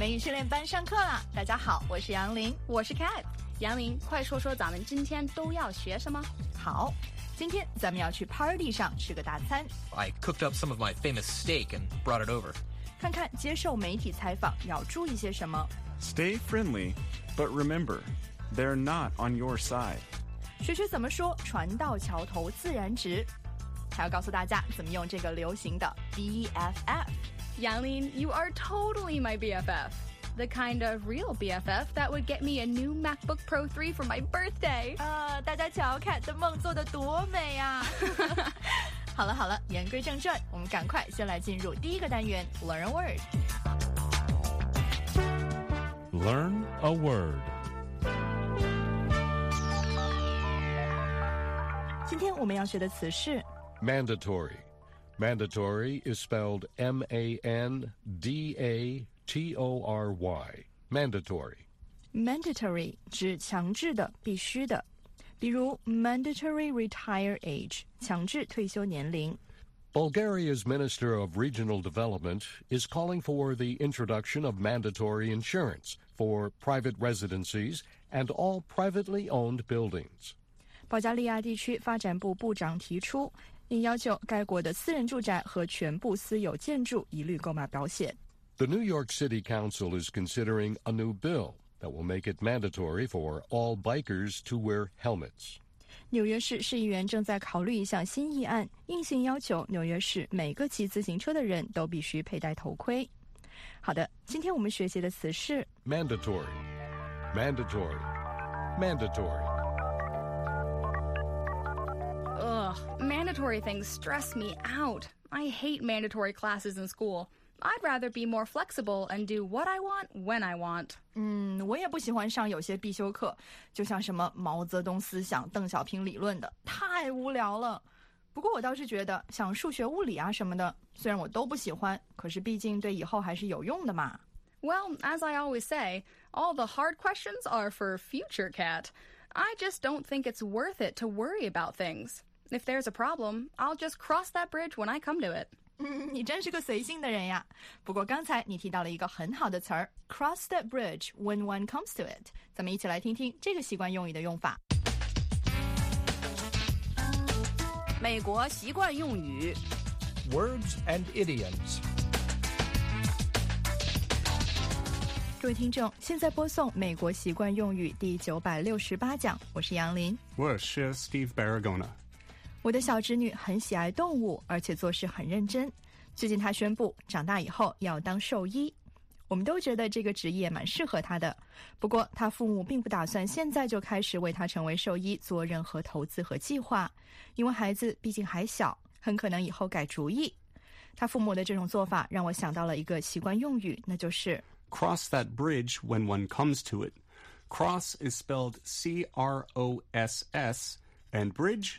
美语训练班上课啦！大家好，我是杨林， 我是 Cat。杨林，快说说咱们今天都要学什么？ 好，今天咱们要去 party 上吃个大餐。 I cooked up some of my famous steak and brought it over. 看看接受媒体采访要注意些什么。 Stay friendly, but remember, they're not on your side. 学怎么说船到桥头自然直，还要告诉大家怎么用这个流行的 BFF。 杨林 you are totally my BFF. The kind of real BFF that would get me a new MacBook Pro 3 for my birthday. 大家瞧看的梦做得多美啊！好了，言归正传，我们赶快先来进入第一个单元 Learn a Word. Learn a word. 今天我们要学的词是 Mandatory.Mandatory is spelled M-A-N-D-A-T-O-R-Y. Mandatory. Mandatory 指强制的、必须的，比如 Mandatory retire age 强制退休年龄。 Bulgaria's Minister of Regional Development is calling for the introduction of mandatory insurance for private residencies and all privately owned buildings. 保加利亚地区发展部部长提出，应要求该国的私人住宅和全部私有建筑一律购买保险。 The New York City Council is considering a new bill that will make it mandatory for all bikers to wear helmets. 纽约市市议员正在考虑一项新议案，硬性要求纽约市每个骑自行车的人都必须佩戴头盔。好的，今天我们学习的词是 Mandatory. Mandatory. Ugh, mandatory things stress me out. I hate mandatory classes in school. I'd rather be more flexible and do what I want when I want. 我也不喜欢上有些必修课，就像什么毛泽东思想、邓小平理论的，太无聊了。不过我倒是觉得像数学、物理啊什么的，虽然我都不喜欢，可是毕竟对以后还是有用的嘛。 Well, as I always say, all the hard questions are for future Cat. I just don't think it's worth it to worry about things. If there's a problem, I'll just cross that bridge when I come to it. 你真是个随性的人呀。不过刚才你提到了一个很好的词儿 cross that bridge when one comes to it. 咱们一起来听听这个习惯用语的用法。 美国习惯用语 Words and idioms. 各位听众，现在播送美国习惯用语第968讲，我是杨林， 我是 Steve Baragona。 我的小侄女很喜爱动物，而且做事很认真。最近她宣布长大以后要当兽医，我们都觉得这个职业蛮适合她的。不过她父母并不打算现在就开始为她成为兽医做任何投资和计划，因为孩子毕竟还小，很可能以后改主意。她父母的这种做法让我想到了一个习惯用语，那就是 Cross that bridge when one comes to it. Cross is spelled C-R-O-S-S, and bridge,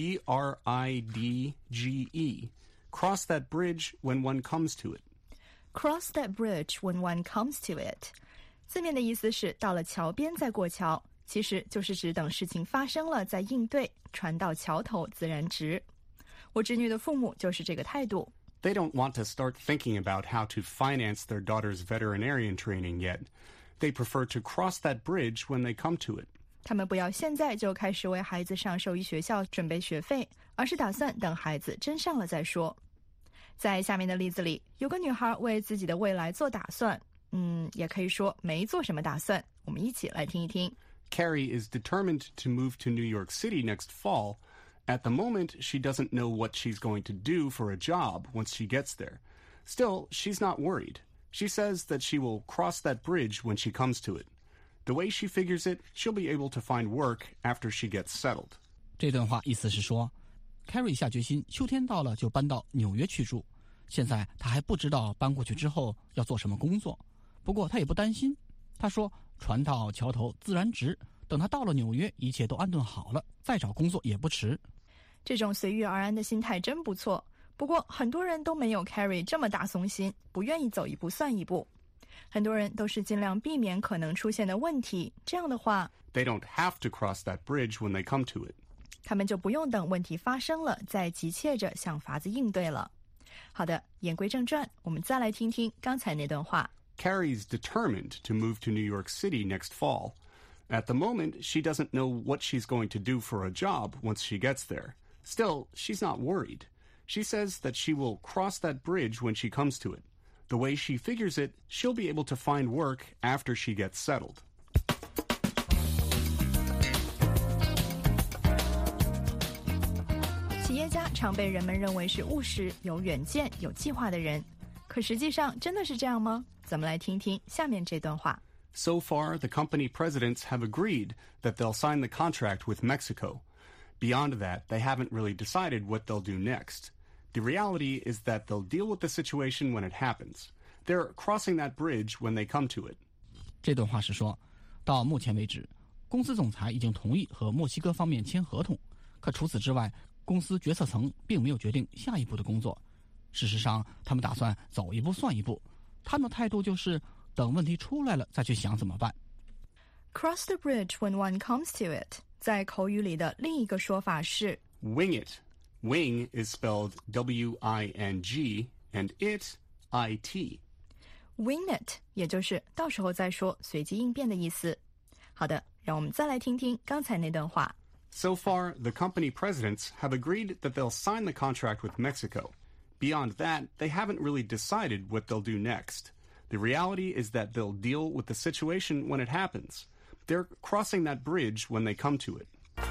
B-R-I-D-G-E. Cross that bridge when one comes to it. Cross that bridge when one comes to it. 字面的意思是到了桥边再过桥，其实就是指等事情发生了再应对，船到桥头自然直。我侄女的父母就是这个态度。 They don't want to start thinking about how to finance their daughter's veterinarian training yet. They prefer to cross that bridge when they come to it. 他们不要现在就开始为孩子上兽医学校准备学费，而是打算等孩子真上了再说。在下面的例子里，有个女孩为自己的未来做打算，也可以说没做什么打算。我们一起来听一听。 Carrie is determined to move to New York City next fall. At the moment, she doesn't know what she's going to do for a job once she gets there. Still, she's not worried. She says that she will cross that bridge when she comes to it.The way she figures it, she'll be able to find work after she gets settled. 这段话意思是说 Carrie 下决心秋天到了就搬到纽约去住，现在她还不知道搬过去之后要做什么工作，不过她也不担心。她说船到桥头自然直，等她到了纽约一切都安顿好了，再找工作也不迟。 这种随遇而安的心态真不错，不过很多人都没有 Carrie 这么大松心，不愿意走一步算一步。很多人都是尽量避免可能出现的问题，这样的话 They don't have to cross that bridge when they come to it. 他们就不用等问题发生了再急切着想法子应对了。好的，言归正传，我们再来听听刚才那段话。 Carrie's determined to move to New York City next fall. At the moment, she doesn't know what she's going to do for a job once she gets there. Still, she's not worried. She says that she will cross that bridge when she comes to it. The way she figures it, she'll be able to find work after she gets settled. 企业家常被人们认为是务实、有远见、有计划的人，可实际上真的是这样吗？咱们来听听下面这段话。 So far, the company presidents have agreed that they'll sign the contract with Mexico. Beyond that, they haven't really decided what they'll do next. The reality is that they'll deal with the situation when it happens. They're crossing that bridge when they come to it. 这段话是说，到目前为止，公司总裁已经同意和墨西哥方面签合同，可除此之外，公司决策层并没有决定下一步的工作。事实上，他们打算走一步算一步，他们的态度就是等问题出来了再去想怎么办。 Cross the bridge when one comes to it， 在口语里的另一个说法是 Wing it. Wing is spelled W-I-N-G and it, I-T. wing it， 也就是到时候再说，随机应变的意思。好的，让我们再来听听刚才那段话。 So far, the company presidents have agreed that they'll sign the contract with Mexico. Beyond that, they haven't really decided what they'll do next. The reality is that they'll deal with the situation when it happens. They're crossing that bridge when they come to it.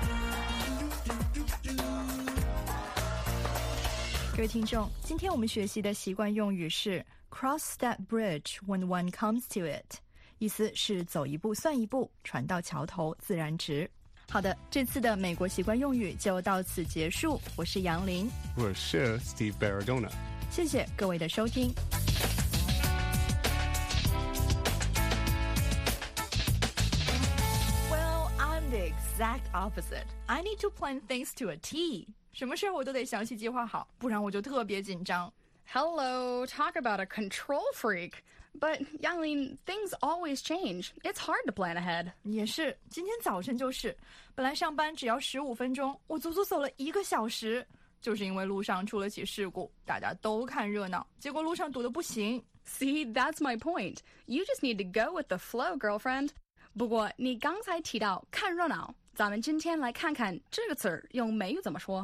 各位听众，今天我们学习的习惯用语是 cross that bridge when one comes to it， 意思是走一步算一步，船到桥头自然直。好的，这次的美国习惯用语就到此结束。我是杨林， 我是 Steve Barradona。 谢谢各位的收听。Well, I'm the exact opposite. I need to plan things to a T. 什么事儿我都得详细计划好，不然我就特别紧张。 Hello, talk about a control freak. But, Yanglin, things always change. It's hard to plan ahead. 也是，今天早晨就是，本来上班只要15分钟，我足足走了1个小时，就是因为路上出了起事故，大家都看热闹，结果路上堵得不行。 See, that's my point. You just need to go with the flow, girlfriend. 不过你刚才提到看热闹，咱们今天来看看这个词儿用美语怎么说。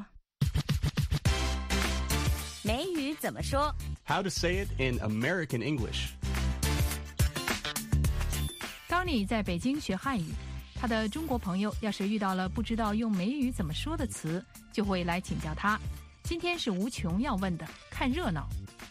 美语怎么说 How to say it in American English. Tony 在北京学汉语，他的中国朋友要是遇到了不知道用美语怎么说的词，就会来请教他。今天是无穷要问的，看热闹。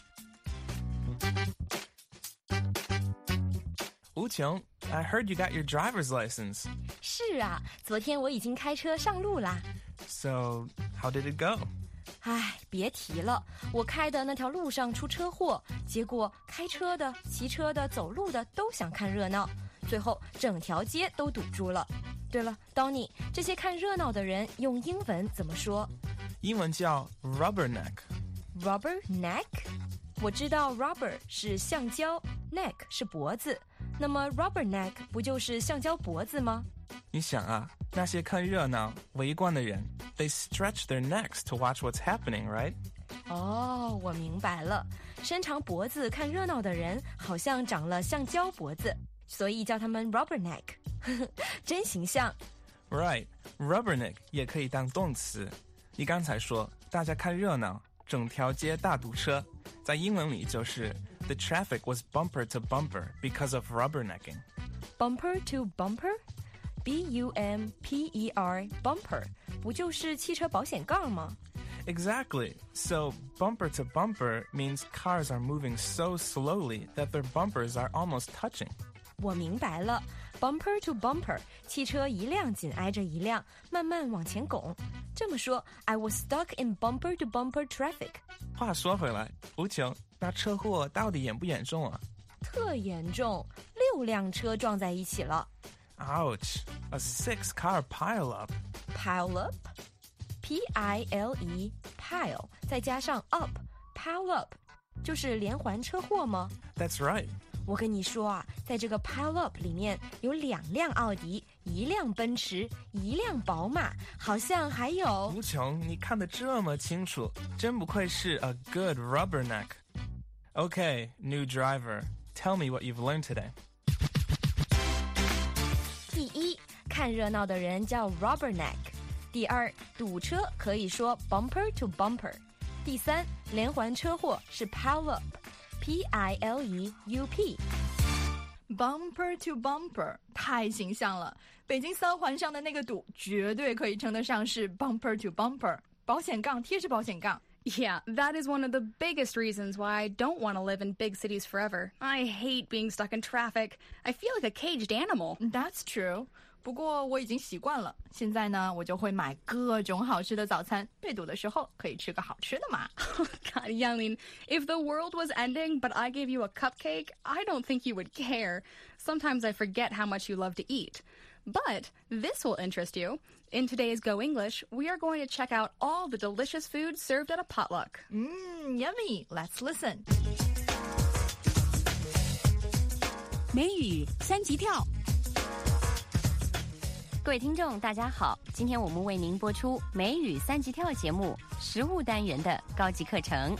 吴琼 I heard you got your driver's license. 是啊，昨天我已经开车上路啦。 So, how did it go? 唉，别提了，我开的那条路上出车祸，结果开车的、骑车的、走路的都想看热闹，最后整条街都堵住了。对了 ，Donny， 这些看热闹的人用英文怎么说？ 英文叫 rubberneck。Rubberneck？ 我知道 rubber 是橡胶 ，neck 是脖子，那么 rubberneck 不就是橡胶脖子吗？ 你想啊，那些看热闹、围观的人 ，they stretch their necks to watch what's happening, right? 哦，我明白了，伸长脖子看热闹的人好像长了橡胶脖子，所以叫他们 rubberneck， 真形象。 Right, rubberneck 也可以当动词。你刚才说大家看热闹，整条街大堵车，在英文里就是 the traffic was bumper to bumper because of rubbernecking. Bumper to bumper?B-U-M-P-E-R, bumper, 不就是汽车保险杠吗？ Exactly. So, bumper to bumper means cars are moving so slowly that their bumpers are almost touching. 我明白了 ，bumper to bumper， 汽车一辆紧挨着一辆，慢慢往前拱。这么说 ，I was stuck in bumper to bumper traffic。 话说回来，吴琼，那车祸到底严不严重啊？ 特严重，6辆车撞在一起了。 Ouch! A 6-car pileup. Pileup? P-I-L-E, pile, 再加上 up, pile up, 就是连环车祸吗？ That's right. 我跟你说啊，在这个 pile up 里面有2辆奥迪，1辆奔驰，1辆宝马，好像还有…… 吴琼，你看得这么清楚，真不愧是 a good rubberneck. Okay, new driver. Tell me what you've learned today. 第一，看热闹的人叫 rubberneck。第二，堵车可以说 bumper to bumper。第三，连环车祸是 pileup。P-I-L-E-U-P。Bumper to bumper 太形象了，北京三环上的那个堵绝对可以称得上是 bumper to bumper， 保险杠贴着保险杠。 Yeah, that is one of the biggest reasons why I don't want to live in big cities forever. I hate being stuck in traffic. I feel like a caged animal. That's true. 不过我已经习惯了，现在呢，我就会买各种好吃的早餐，被堵的时候可以吃个好吃的嘛。 God, Yang-Lin, if the world was ending but I gave you a cupcake, I don't think you would care. Sometimes I forget how much you love to eat. But this will interest you. In today's Go English, we are going to check out all the delicious food served at a potluck. Yummy. Let's listen. 美语三级跳。 各位听众大家好，今天我们为您播出美语三级跳节目食物单元的高级课程。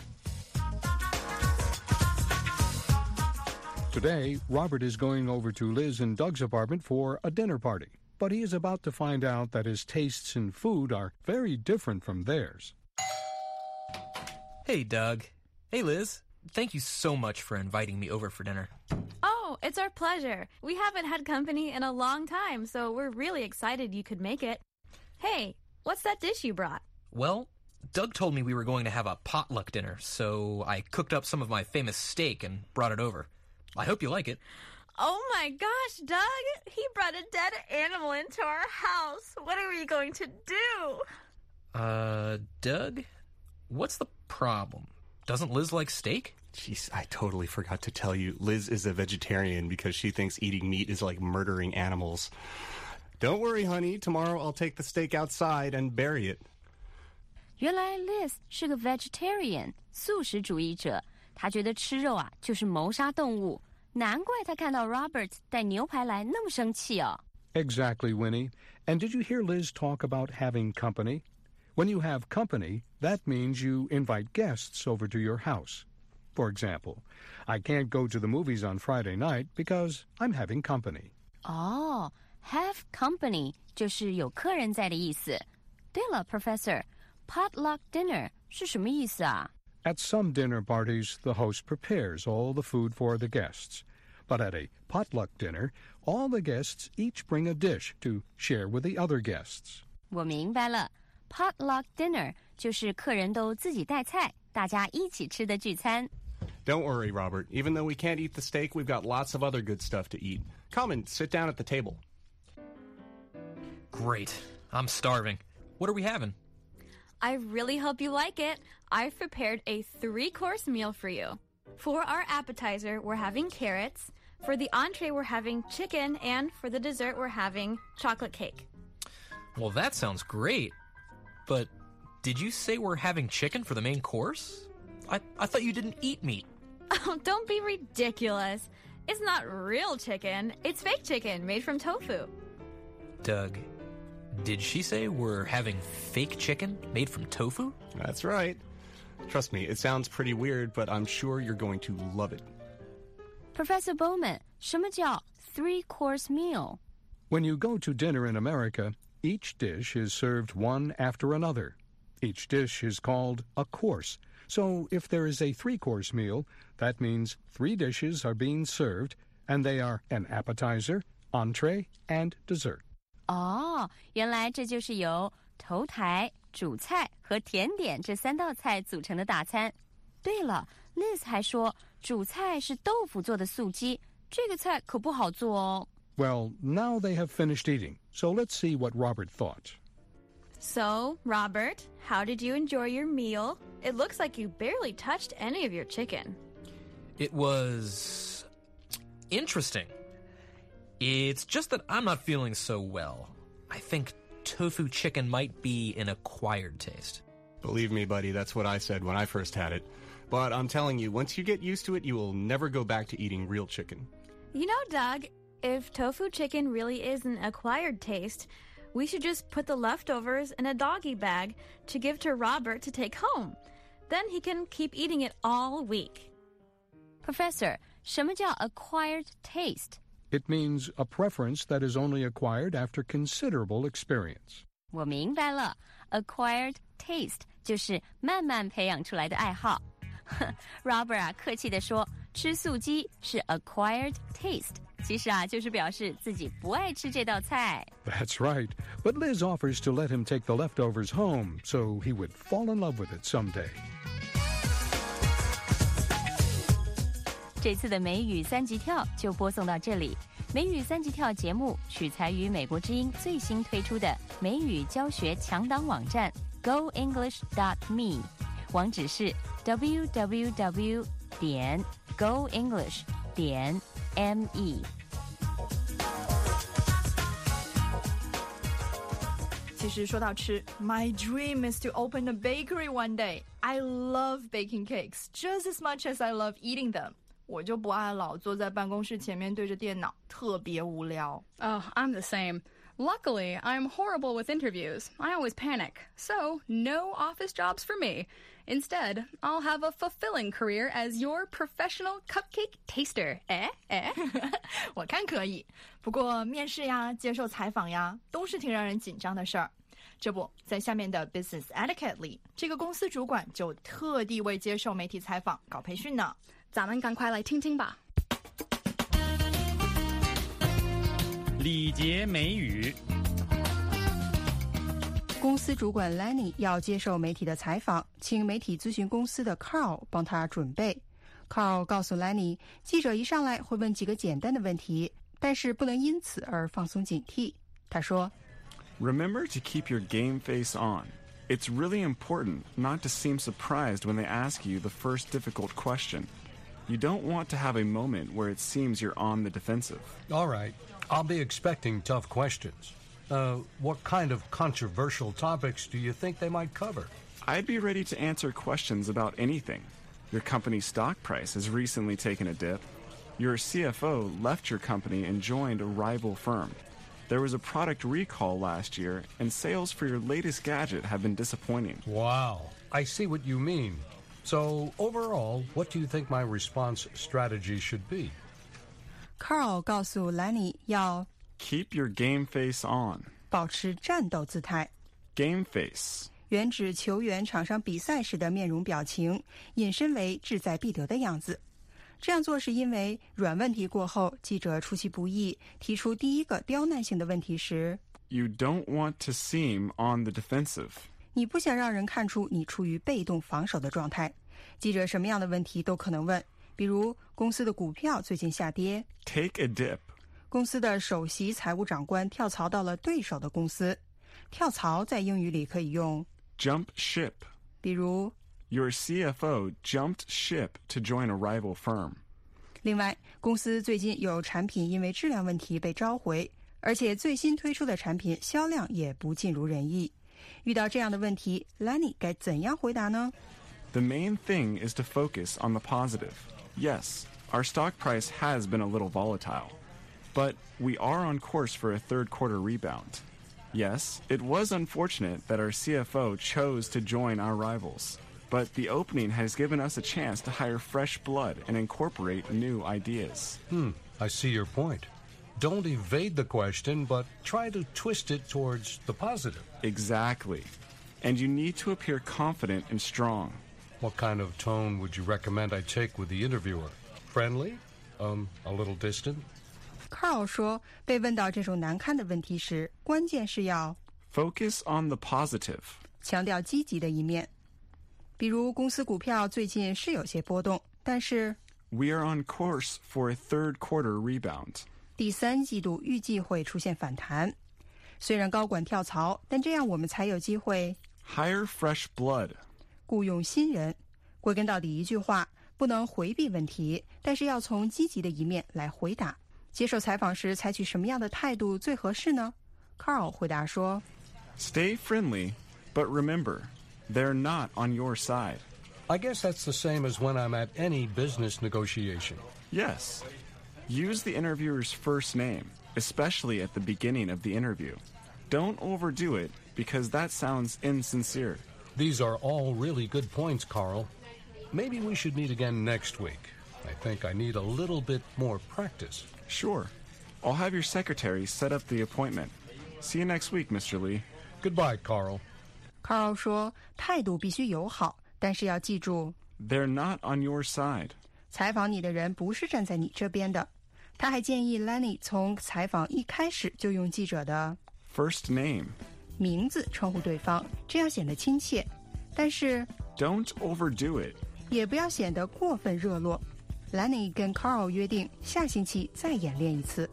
Today, Robert is going over to Liz and Doug's apartment for a dinner party, but he is about to find out that his tastes in food are very different from theirs. Hey, Doug. Hey, Liz. Thank you so much for inviting me over for dinner. Oh, it's our pleasure. We haven't had company in a long time, so we're really excited you could make it. Hey, what's that dish you brought? Well, Doug told me we were going to have a potluck dinner, so I cooked up some of my famous steak and brought it over. I hope you like it. Oh my gosh, Doug! He brought a dead animal into our house. What are we going to do? Doug? What's the problem? Doesn't Liz like steak? Jeez, I totally forgot to tell you. Liz is a vegetarian because she thinks eating meat is like murdering animals. Don't worry, honey. Tomorrow I'll take the steak outside and bury it. 原来 Liz 是个 vegetarian 素食主义者，她觉得吃肉啊就是谋杀动物，难怪她看到 Robert 带牛排来那么生气哦。 Exactly, Winnie. And did you hear Liz talk about having company? When you have company, that means you invite guests over to your house. For example, I can't go to the movies on Friday night because I'm having company. Oh, have company 就是有客人在的意思。对了 Professor, potluck dinner 是什么意思啊？ At some dinner parties, the host prepares all the food for the guests. But at a potluck dinner, all the guests each bring a dish to share with the other guests. 我明白了 potluck dinner 就是客人都自己带菜，大家一起吃的聚餐。 Don't worry, Robert. Even though we can't eat the steak, we've got lots of other good stuff to eat. Come and sit down at the table. Great. I'm starving. What are we having? I really hope you like it. I've prepared a 3-course meal for you. For our appetizer, we're having carrots. For the entree, we're having chicken. And for the dessert, we're having chocolate cake. Well, that sounds great. But did you say we're having chicken for the main course? I thought you didn't eat meat. Oh, don't be ridiculous. It's not real chicken. It's fake chicken made from tofu. Doug, did she say we're having fake chicken made from tofu? That's right. Trust me, it sounds pretty weird, but I'm sure you're going to love it. Professor Bowman, 什么叫 3-course meal? When you go to dinner in America, each dish is served one after another. Each dish is called a course. So if there is a 3-course meal, that means 3 dishes are being served, and they are an appetizer, entree, and dessert. 哦，原来这就是由头台、主菜和甜点这3道菜组成的大餐。对了 ，Liz 还说主菜是豆腐做的素鸡，这个菜可不好做哦。 Well, now they have finished eating, so let's see what Robert thought. So, Robert, how did you enjoy your meal? It looks like you barely touched any of your chicken. It was interesting. It's just that I'm not feeling so well. I think tofu chicken might be an acquired taste. Believe me, buddy, that's what I said when I first had it. But I'm telling you, once you get used to it, you will never go back to eating real chicken. You know, Doug, if tofu chicken really is an acquired taste, we should just put the leftovers in a doggy bag to give to Robert to take home. Then he can keep eating it all week. Professor, 什么叫 acquired taste？ It means a preference that is only acquired after considerable experience. 我明白了 ，acquired taste 就是慢慢培养出来的爱好。Robert 啊，客气地说，吃素鸡是 acquired taste， 其实啊，就是表示自己不爱吃这道菜。 That's right. But Liz offers to let him take the leftovers home so he would fall in love with it someday. 这次的美语三级跳就播送到这里。美语三级跳节目取材于美国之音最新推出的美语教学强档网站 GoEnglish.me， 网址是 www.goenglish.me。 其实说到吃 ，My dream is to open a bakery one day. I love baking cakes just as much as I love eating them. 我就不爱老坐在办公室前面对着电脑，特别无聊。 Oh, I'm the same. Luckily, I'm horrible with interviews. I always panic. So, no office jobs for me. Instead, I'll have a fulfilling career as your professional cupcake taster. 我看可以。不过面试呀、接受采访呀，都是挺让人紧张的事儿。这不，在下面的 Business Etiquette 里，这个公司主管就特地为接受媒体采访搞培训呢。 咱们赶快来听听吧。 礼节美语。 公司主管 Lenny 要接受媒体的采访，请媒体咨询公司的 Carl 帮他准备。Carl 告诉 Lenny， 记者一上来会问几个简单的问题，但是不能因此而放松警惕。他说 Remember to keep your game face on. It's really important not to seem surprised when they ask you the first difficult question.You don't want to have a moment where it seems you're on the defensive. All right. I'll be expecting tough questions. What kind of controversial topics do you think they might cover? I'd be ready to answer questions about anything. Your company's stock price has recently taken a dip. Your CFO left your company and joined a rival firm. There was a product recall last year, and sales for your latest gadget have been disappointing. Wow. I see what you mean.So, overall, what do you think my response strategy should be? Carl 告诉 Lenny 要 Keep your game face on. 保持战斗姿态。 Game face. 原指球员场上比赛时的面容表情，引申为志在必得的样子。这样做是因为软问题过后，记者出其不意提出第一个刁难性的问题时 You don't want to seem on the defensive. 你不想让人看出你处于被动防守的状态。记者什么样的问题都可能问，比如公司的股票最近下跌 Take a dip. 公司的首席财务长官跳槽到了对手的公司。跳槽在英语里可以用 Jump ship. 比如 Your CFO jumped ship to join a rival firm. 另外，公司最近有产品因为质量问题被召回，而且最新推出的产品销量也不尽如人意。遇到这样的问题 Lenny 该怎样回答呢？ The main thing is to focus on the positive. Yes, our stock price has been a little volatile, but we are on course for a third quarter rebound. Yes, it was unfortunate that our CFO chose to join our rivals, but the opening has given us a chance to hire fresh blood and incorporate new ideas. I see your point.Don't evade the question, but try to twist it towards the positive. Exactly. And you need to appear confident and strong. What kind of tone would you recommend I take with the interviewer? Friendly? A little distant? Carl 说，被问到这种难堪的问题时，关键是要 Focus on the positive. 强调积极的一面。比如公司股票最近是有些波动，但是 We are on course for a third quarter rebound. 第三季度预计会出现反弹，虽然高管跳槽，但这样我们才有机会 Hire fresh blood. 雇佣新人。归根到底一句话，不能回避问题，但是要从积极的一面来回答。接受采访时采取什么样的态度最合适呢？ Carl 回答说 Stay friendly, but remember, they're not on your side. I guess that's the same as when I'm at any business negotiation. Yes.Use the interviewer's first name, especially at the beginning of the interview. Don't overdo it because that sounds insincere. These are all really good points, Carl. Maybe we should meet again next week. I think I need a little bit more practice. Sure. I'll have your secretary set up the appointment. See you next week, Mr. Lee. Goodbye, Carl. Carl 说态度必须友好，但是要记住 They're not on your side. 采访你的人不是站在你这边的。他还建议 Lenny 从采访一开始就用记者的 First name. 名字称呼对方，这样显得亲切。但是 Don't overdo it. 也不要显得过分热络。Lenny 跟 Carl 约定下星期再演练一次。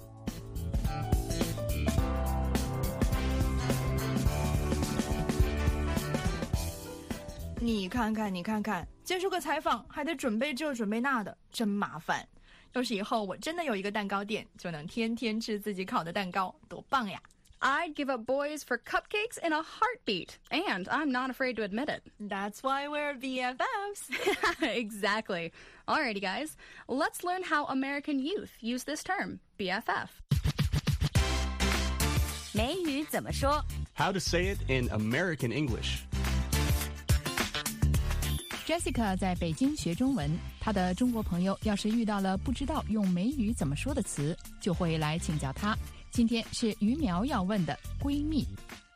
你看看，你看看，接受个采访还得准备这准备那的，真麻烦。要是以后我真的有一个蛋糕店，就能天天吃自己烤的蛋糕，多棒呀！ I'd give up boys for cupcakes in a heartbeat, and I'm not afraid to admit it. That's why we're BFFs. Exactly. Alrighty, guys. Let's learn how American youth use this term, BFF. 美语怎么说 How to say it in American English. Jessica 在北京学中文，她的中国朋友要是遇到了不知道用美语怎么说的词，就会来请教她。今天是于苗要问的闺蜜。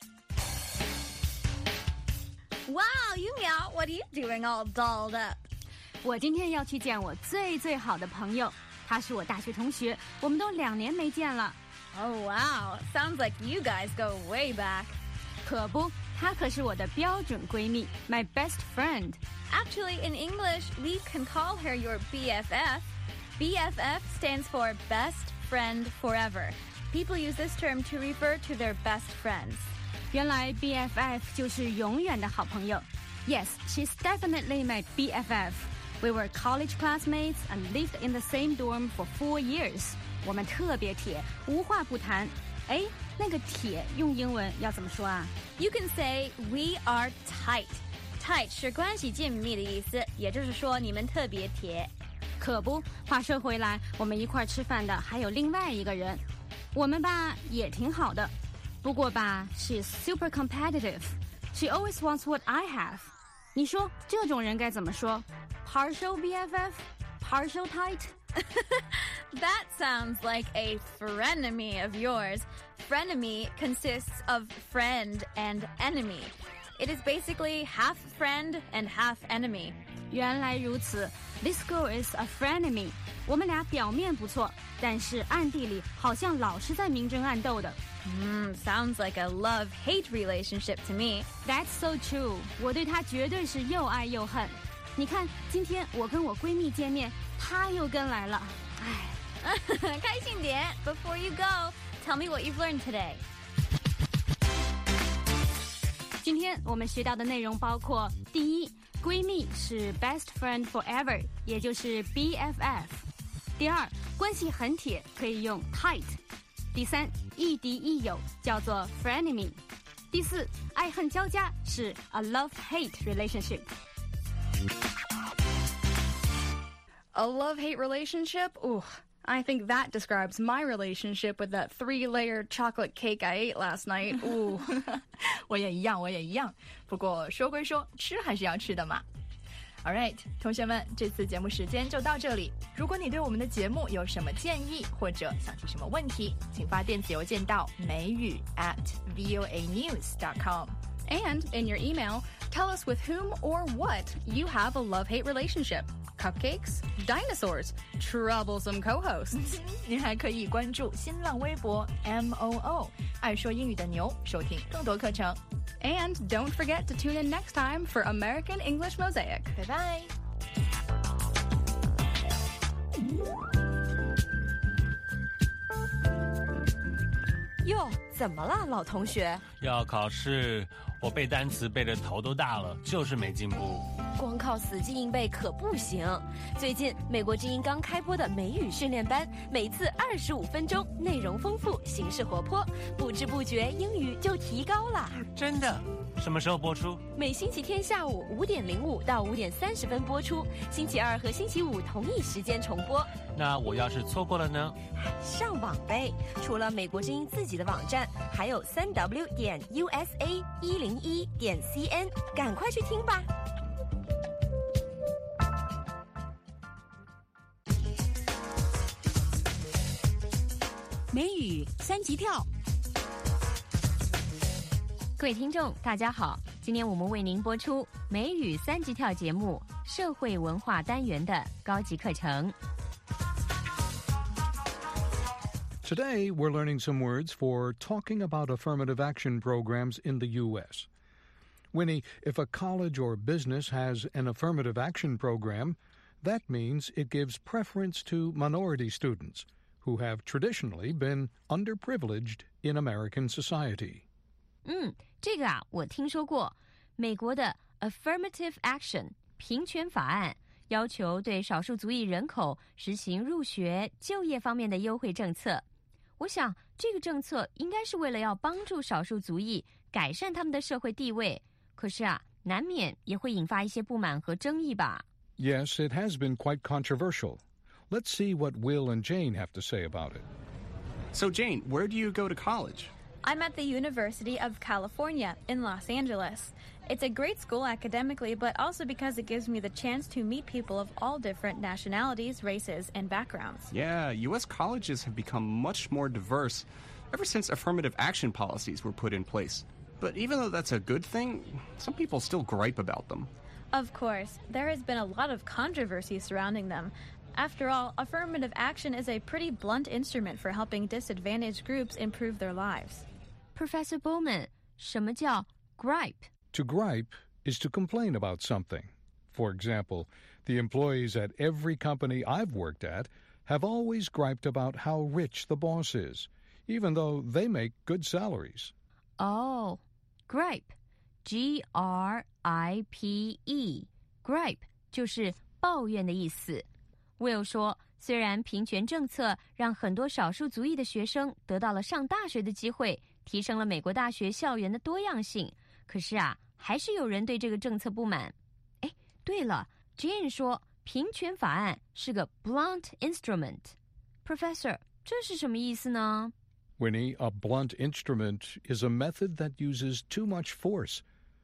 Wow, Yumiao, what are you doing all dolled up? 我今天要去见我最好的朋友，他是我大学同学，我们都2年没见了。 Oh, wow. Sounds like you guys go way back. 可不，她可是我的标准闺蜜 ，my best friend. Actually, in English, we can call her your BFF. BFF stands for Best Friend Forever. People use this term to refer to their best friends. 原来 BFF 就是永远的好朋友。Yes, she's definitely my BFF. We were college classmates and lived in the same dorm for 4 years. 我们特别铁，无话不谈。哎，那个铁用英文要怎么说啊？ You can say we are tight.Tight 是关系紧密的意思，也就是说你们特别铁。 可不，话说回来，我们一块吃饭的还有另外一个人，我们吧也挺好的，不过吧 she's super competitive. She always wants what I have. 你说这种人该怎么说 ？Partial BFF? Partial tight? That sounds like a frenemy of yours. Frenemy consists of friend and enemy.It is basically half friend and half enemy. 原来如此 This girl is a frenemy. 我们俩表面不错，但是暗地里好像老是在明争暗斗的。 Sounds like a love-hate relationship to me. That's so true. 我对她绝对是又爱又恨。你看，今天我跟我闺蜜见面，她又跟来了。 唉，开心点。Before you go, tell me what you've learned today. 今天我们学到的内容包括：第一，闺蜜是 best friend forever， 也就是 BFF； 第二，关系很铁，可以用 tight； 第三，亦敌亦友叫做 frenemy； 第四，爱恨交加是 a love-hate relationship。 A love-hate relationship? Ooh, I think that describes my relationship with that 3-layered chocolate cake I ate last night. Ooh. 我也一样。不过说归说，吃还是要吃的嘛。All right， 同学们，这次节目时间就到这里。如果你对我们的节目有什么建议，或者想提什么问题，请发电子邮件到美语@voanews.com。 And in your email, tell us with whom or what you have a love-hate relationship. Cupcakes, dinosaurs, troublesome co-hosts. 您还可以关注新浪微博 MOO 爱说英语的牛，收听更多课程。 And don't forget to tune in next time for American English Mosaic. 拜拜。 哟，怎么了，老同学？ 要考试，我背单词背得头都大了，就是没进步。 光靠死记硬背可不行。最近美国之音刚开播的美语训练班，每次25分钟，内容丰富，形式活泼，不知不觉英语就提高了。 真的？什么时候播出？ 每星期天下午5点05到5点30分播出，星期二和星期五同一时间重播。 那我要是错过了呢？ 上网呗，除了美国之音自己的网站，还有3w.usa101.cn，赶快去听吧。 美语三级跳。 各位听众，大家好，今天我们为您播出美语三级跳节目社会文化单元的高级课程。 Today, we're learning some words for talking about affirmative action programs in the U.S. Winnie, if a college or business has an affirmative action program, that means it gives preference to minority students who have traditionally been underprivileged in American society. 这个我听说过，美国的 affirmative action 平权法案要求对少数族裔人口实行入学、就业方面的优惠政策。我想这个政策应该是为了要帮助少数族裔改善他们的社会地位，可是难免也会引发一些不满和争议吧。 Yes, it has been quite controversial. Let's see what Will and Jane have to say about it. So, Jane, where do you go to college? I'm at the University of California in Los Angeles. It's a great school academically, but also because it gives me the chance to meet people of all different nationalities, races, and backgrounds. Yeah, U.S. colleges have become much more diverse ever since affirmative action policies were put in place. But even though that's a good thing, some people still gripe about them. Of course, there has been a lot of controversy surrounding them. After all, affirmative action is a pretty blunt instrument for helping disadvantaged groups improve their lives. Professor Bowman, 什么叫 gripe? To gripe is to complain about something. For example, the employees at every company I've worked at have always griped about how rich the boss is, even though they make good salaries. Oh, gripe, G-R-I-P-E, gripe 就是抱怨的意思。Will 说，虽然平权政策让很多少数族裔的学生得到了上大学的机会，提升了美国大学校园的多样性，可是还是有人对这个政策不满。哎，对了 ，Jane 说平权法案是个 blunt instrument。Professor， 这是什么意思呢？ Winnie, a blunt instrument is a method that uses too much force,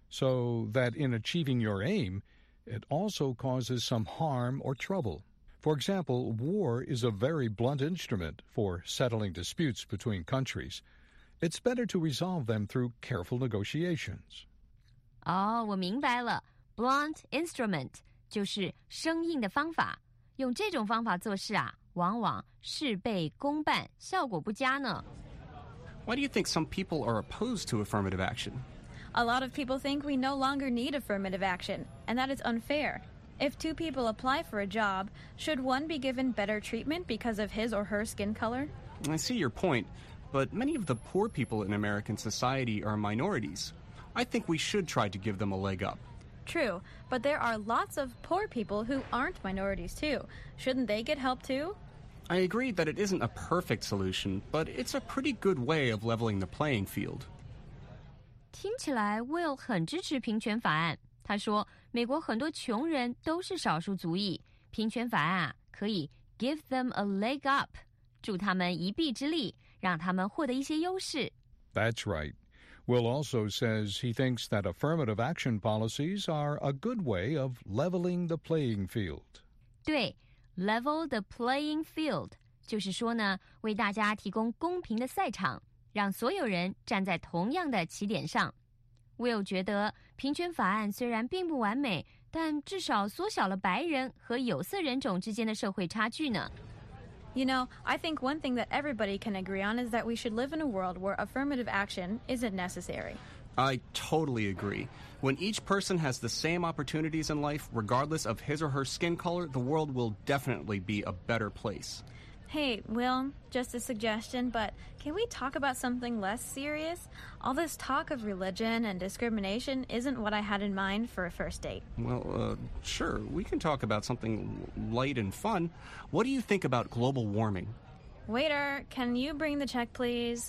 so that in achieving your aim, it also causes some harm or trouble. For example, war is a very blunt instrument for settling disputes between countries. It's better to resolve them through careful negotiations. 我明白了 ，blunt instrument 就是生硬的方法。用这种方法做事往往事倍功半，效果不佳呢。 Why do you think some people are opposed to affirmative action? A lot of people think we no longer need affirmative action, and that is unfair. If two people apply for a job, should one be given better treatment because of his or her skin color? I see your point, but many of the poor people in American society are minorities. I think we should try to give them a leg up. True, but there are lots of poor people who aren't minorities too. Shouldn't they get help too? I agree that it isn't a perfect solution, but it's a pretty good way of leveling the playing field. 听起来 Will 很支持平权法案。他说，美国很多穷人都是少数族裔，平权法案可以 give them a leg up， 助他们一臂之力，让他们获得一些优势。 That's right. Will also says he thinks that affirmative action policies are a good way of leveling the playing field. 对 ，level the playing field 就是说呢，为大家提供公平的赛场，让所有人站在同样的起点上。Will 觉得平权法案虽然并不完美，但至少缩小了白人和有色人种之间的社会差距呢。 You know, I think one thing that everybody can agree on is that we should live in a world where affirmative action isn't necessary. I totally agree. When each person has the same opportunities in life, regardless of his or her skin color, the world will definitely be a better place. Hey, Will, just a suggestion, but can we talk about something less serious? All this talk of religion and discrimination isn't what I had in mind for a first date. Well, sure, we can talk about something light and fun. What do you think about global warming? Waiter, can you bring the check, please?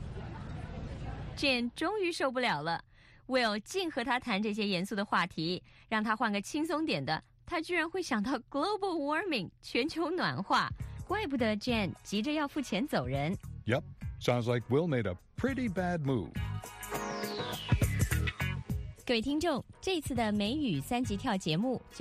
Jane 终于受不了了 ，Will 净和他谈这些严肃的话题，让他换个轻松点的。他居然会想到 global warming 全球暖化。怪不得 Jane 急着要付钱走人。 Yep, sounds like Will made a pretty bad move. 各位听众，这次的美语三级跳节目